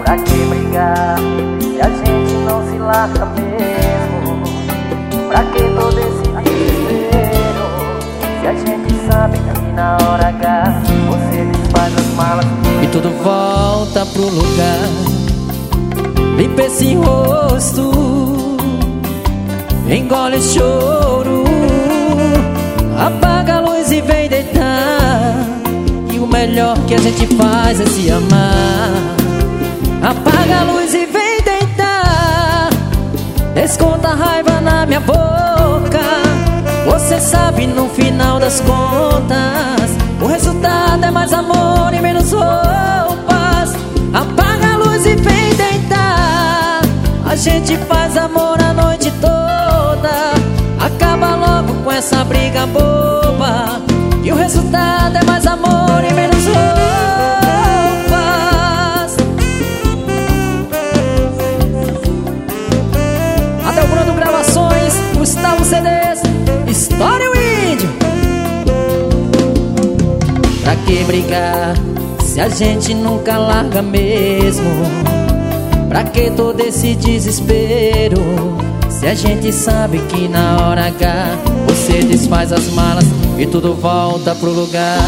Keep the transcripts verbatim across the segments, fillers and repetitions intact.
Pra que brigar se a gente não se larga mesmo? Pra que todo esse desespero se a gente sabe que na hora H você desfaz as malas e tudo volta pro lugar? Limpa esse rosto, engole o choro, apaga a luz e vem deitar. E o melhor que a gente faz é se amar. Apaga a luz e vem deitar. Desconta a raiva na minha boca. Você sabe, no final das contas, o resultado é mais amor e menos roupas. Apaga a luz e vem deitar. A gente faz amor a noite toda. Acaba logo com essa briga boba, e o resultado é mais amor e menos roupas. Até o Bruno Gravações, Gustavo C Ds, História o Índio. Pra que brigar se a gente nunca larga mesmo? Pra que todo esse desespero se a gente sabe que na hora H você desfaz as malas e tudo volta pro lugar?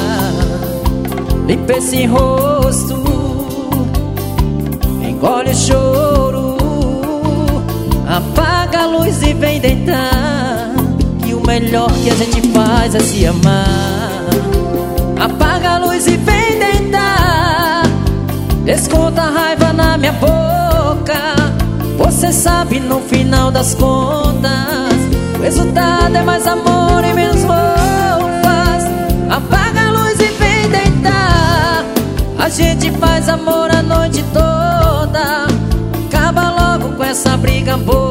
Limpa esse rosto, engole o choro, apaga a luz e vem deitar. Que o melhor que a gente faz é se amar. Apaga a luz e vem deitar. Desconta a raiva na minha boca. Você sabe, no final das contas, o resultado é mais amor e menos roupas. Apaga a luz e vem deitar. A gente faz amor a noite toda. Acaba logo com essa briga boa.